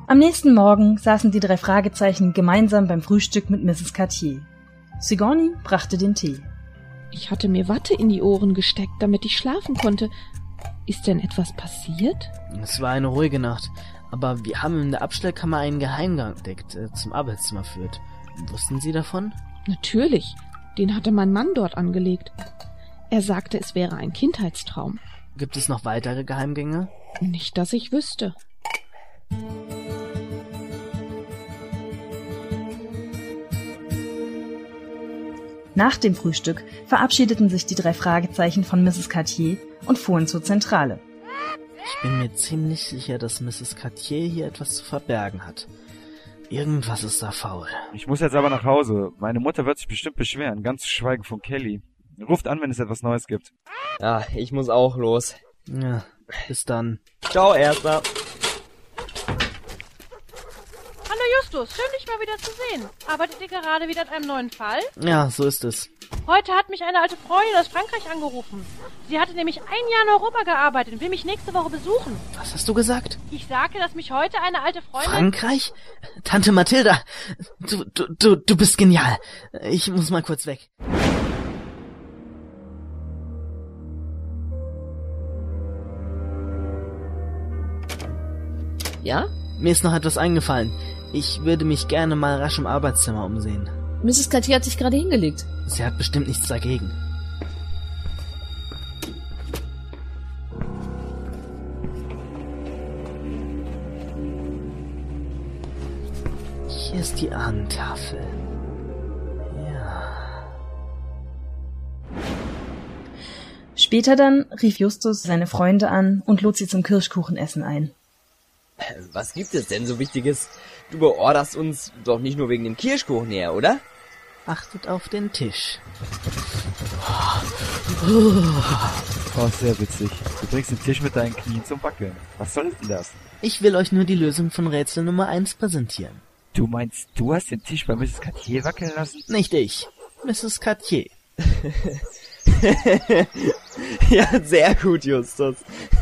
Am nächsten Morgen saßen die 3 Fragezeichen gemeinsam beim Frühstück mit Mrs. Cartier. Sigourney brachte den Tee. Ich hatte mir Watte in die Ohren gesteckt, damit ich schlafen konnte. Ist denn etwas passiert? Es war eine ruhige Nacht, aber wir haben in der Abstellkammer einen Geheimgang entdeckt, der zum Arbeitszimmer führt. Wussten Sie davon? Natürlich, den hatte mein Mann dort angelegt. Er sagte, es wäre ein Kindheitstraum. Gibt es noch weitere Geheimgänge? Nicht, dass ich wüsste. Nach dem Frühstück verabschiedeten sich die 3 Fragezeichen von Mrs. Cartier und fuhren zur Zentrale. Ich bin mir ziemlich sicher, dass Mrs. Cartier hier etwas zu verbergen hat. Irgendwas ist da faul. Ich muss jetzt aber nach Hause. Meine Mutter wird sich bestimmt beschweren, ganz zu schweigen von Kelly. Ruft an, wenn es etwas Neues gibt. Ja, ich muss auch los. Ja, bis dann. Ciao, Erster. Hallo Justus, schön dich mal wieder zu sehen. Arbeitet ihr gerade wieder an einem neuen Fall? Ja, so ist es. Heute hat mich eine alte Freundin aus Frankreich angerufen. Sie hatte nämlich 1 Jahr in Europa gearbeitet und will mich nächste Woche besuchen. Was hast du gesagt? Ich sagte, dass mich heute eine alte Freundin... Frankreich? Tante Mathilda, du bist genial. Ich muss mal kurz weg. Ja? Mir ist noch etwas eingefallen. Ich würde mich gerne mal rasch im Arbeitszimmer umsehen. Mrs. Cartier hat sich gerade hingelegt. Sie hat bestimmt nichts dagegen. Hier ist die Ahnentafel. Ja. Später dann rief Justus seine Freunde an und lud sie zum Kirschkuchenessen ein. Was gibt es denn so Wichtiges? Du beorderst uns doch nicht nur wegen dem Kirschkuchen her, oder? Achtet auf den Tisch. Oh, sehr witzig. Du bringst den Tisch mit deinen Knien zum Wackeln. Was soll denn das? Ich will euch nur die Lösung von Rätsel Nummer 1 präsentieren. Du meinst, du hast den Tisch bei Mrs. Cartier wackeln lassen? Nicht ich, Mrs. Cartier. Ja, sehr gut, Justus.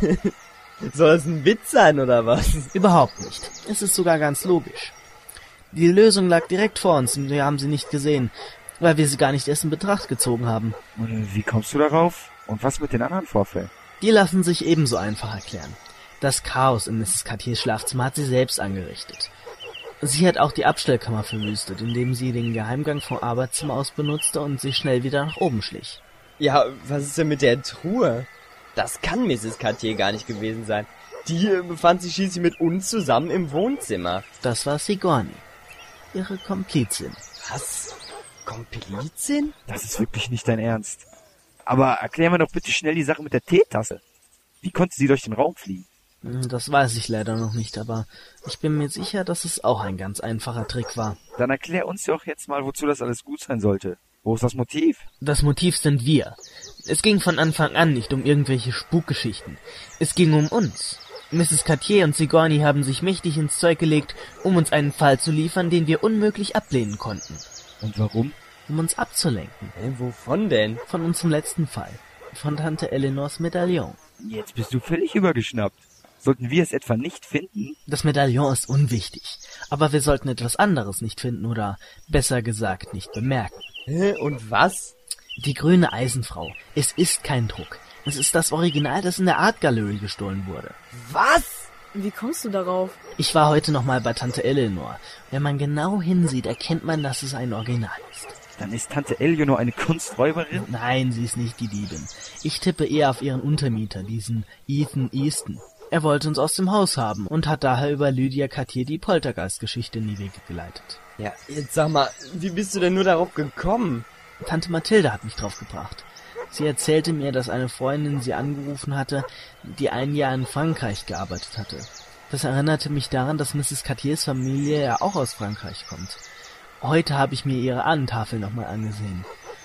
Soll es ein Witz sein, oder was? Überhaupt nicht. Es ist sogar ganz logisch. Die Lösung lag direkt vor uns und wir haben sie nicht gesehen, weil wir sie gar nicht erst in Betracht gezogen haben. Und wie kommst du darauf? Und was mit den anderen Vorfällen? Die lassen sich ebenso einfach erklären. Das Chaos in Mrs. Cartiers Schlafzimmer hat sie selbst angerichtet. Sie hat auch die Abstellkammer verwüstet, indem sie den Geheimgang vom Arbeitszimmer aus benutzte und sich schnell wieder nach oben schlich. Ja, was ist denn mit der Truhe? Das kann Mrs. Cartier gar nicht gewesen sein. Die befand sich schließlich mit uns zusammen im Wohnzimmer. Das war Sigourney, ihre Komplizin. Was? Komplizin? Das ist wirklich nicht dein Ernst. Aber erklär mir doch bitte schnell die Sache mit der Teetasse. Wie konnte sie durch den Raum fliegen? Das weiß ich leider noch nicht, aber ich bin mir sicher, dass es auch ein ganz einfacher Trick war. Dann erklär uns doch jetzt mal, wozu das alles gut sein sollte. Wo ist das Motiv? Das Motiv sind wir. Es ging von Anfang an nicht um irgendwelche Spukgeschichten. Es ging um uns. Mrs. Cartier und Sigourney haben sich mächtig ins Zeug gelegt, um uns einen Fall zu liefern, den wir unmöglich ablehnen konnten. Und warum? Um uns abzulenken. Wovon denn? Von unserem letzten Fall. Von Tante Eleanors Medaillon. Jetzt bist du völlig übergeschnappt. Sollten wir es etwa nicht finden? Das Medaillon ist unwichtig. Aber wir sollten etwas anderes nicht finden oder, besser gesagt, nicht bemerken. Und was? Die grüne Eisenfrau. Es ist kein Druck. Es ist das Original, das in der Art Gallery gestohlen wurde. Was? Wie kommst du darauf? Ich war heute nochmal bei Tante Eleanor. Wenn man genau hinsieht, erkennt man, dass es ein Original ist. Dann ist Tante Eleanor eine Kunsträuberin? Nein, sie ist nicht die Diebin. Ich tippe eher auf ihren Untermieter, diesen Ethan Easton. Er wollte uns aus dem Haus haben und hat daher über Lydia Cartier die Poltergeist-Geschichte in die Wege geleitet. Ja, jetzt sag mal, wie bist du denn nur darauf gekommen? Tante Mathilda hat mich drauf gebracht. Sie erzählte mir, dass eine Freundin sie angerufen hatte, die 1 Jahr in Frankreich gearbeitet hatte. Das erinnerte mich daran, dass Mrs. Cartiers Familie ja auch aus Frankreich kommt. Heute habe ich mir ihre Ahnentafel nochmal angesehen.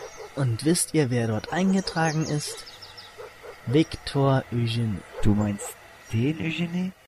Und wisst ihr, wer dort eingetragen ist? Victor Eugenie. Du meinst den Eugenie?